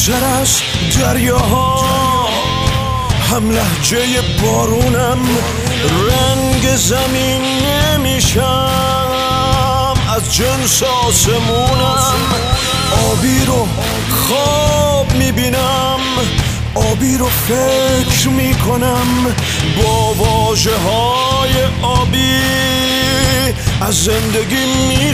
بیشتر از دریاها، هم لهجه بارونم، رنگ زمین نمیشم، از جنس آسمونم. آبی رو خواب میبینم، آبی رو فکر میکنم، با واژه های آبی از زندگی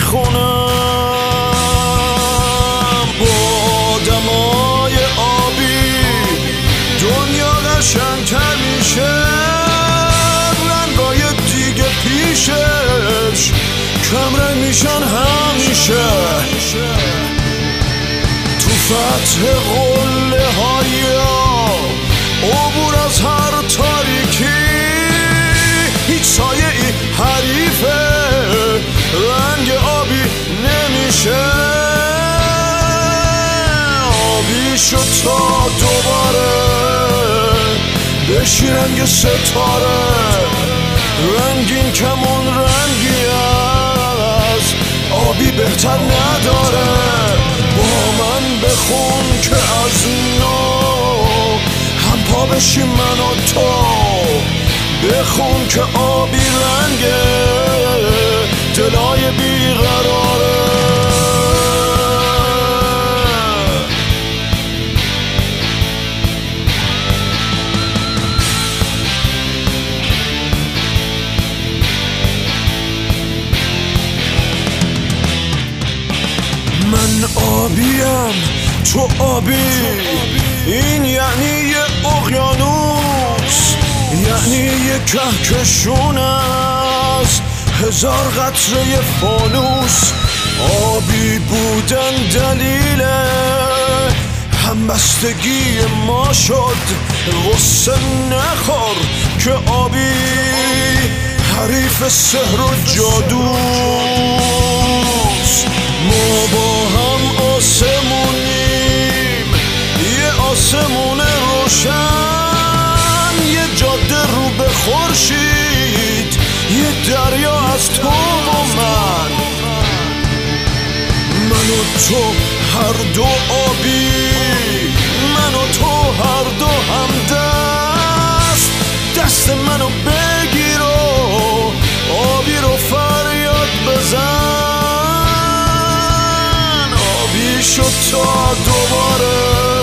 میخونم. با آدمای آبی دنیا قشنگتر میشه، رنگای دیگه پیشش کمرنگ میشن همیشه. تو فتح قله های عبور از هر تاریکی، هیچ سایه ای حریفه رنگ آبی نمیشه. آبی شد تا دوباره بشی رنگ ستاره، رنگین کمون رنگی از آبی بهتر نداره. با من بخون که از نو هم پا بشی من و تو، بخون که آبی رنگه دلای بیقراره. من آبیم تو آبی، این یعنی یه اقیانوس، یعنی یه کهکشون از هزار قطره فانوس. آبی بودن دلیل همبستگی ما شد، غصه نخور که آبی حریف سحر و جادوست. ما با هم آسمونیم، یه آسمون روشن، یه جاده رو به خورشید، یه دریا از تو و من. من و تو هر دو آبی، من و تو هر دو همدست، دست منو بگیر و آبی رو فریاد بزن. آبی شد تا دوباره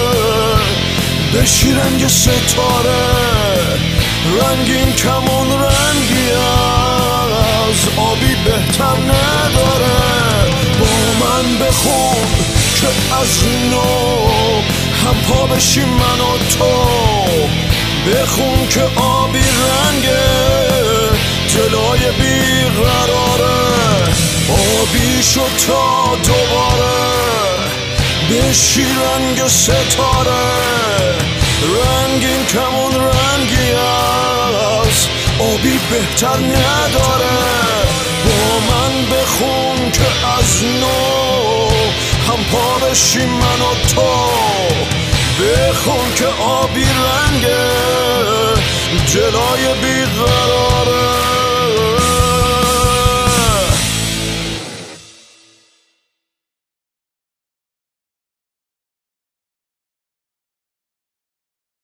بشی رنگ ستاره، رنگین کمون رنگی از آبی بهتر نداره. با من بخون که از نو هم پا بشی من و تو، بخون که آبی رنگه دلای بیقراره. آبی شد تا دوباره بشی رنگ ستاره، رنگین کمون رنگی از آبی بهتر نداره. با من بخون که از نو هم پا بشی من و تو، بخون که آبی رنگه جلای بیقراره.